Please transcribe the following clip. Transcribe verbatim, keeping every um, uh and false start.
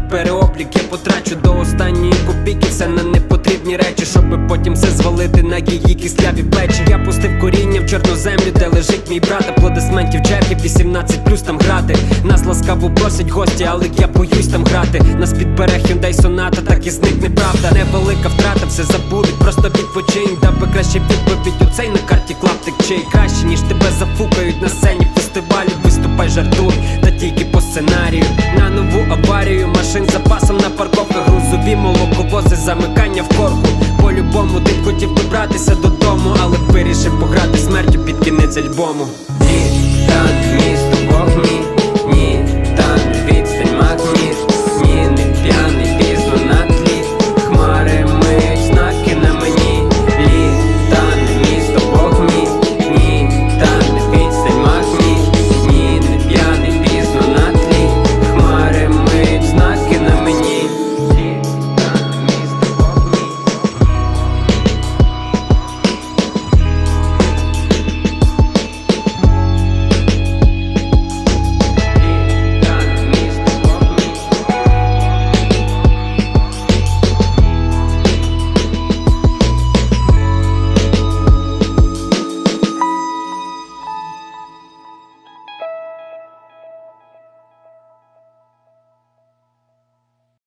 переоблік. Я потрачу до останньої копійки все на непотрібні речі, щоби потім все звалити на її кисляві плечі. Я пустив коріння в чорну землю, де лежить мій брат. Аплодисментів черги, вісімнадцять плюс там грати. Нас ласкаво просять гості, але я боюсь там грати. Нас підбере Hyundai Sonata, так і зникне правда. Невелика втрата, все забудуть, просто відпочинь. Дав би краще відповідь у цей на карті клаптик. Чи краще, ніж тебе зафукають на сцені фестивалю. Виступай, жартуй, та тільки по сценарію. На нову аварію машин з запасом на парковках. Грузові молоковози, замикання в корку. По-любому ти хотів добратися додому, але вирішив пограти смертю під кінець альбому. Ті, так, місто вогні.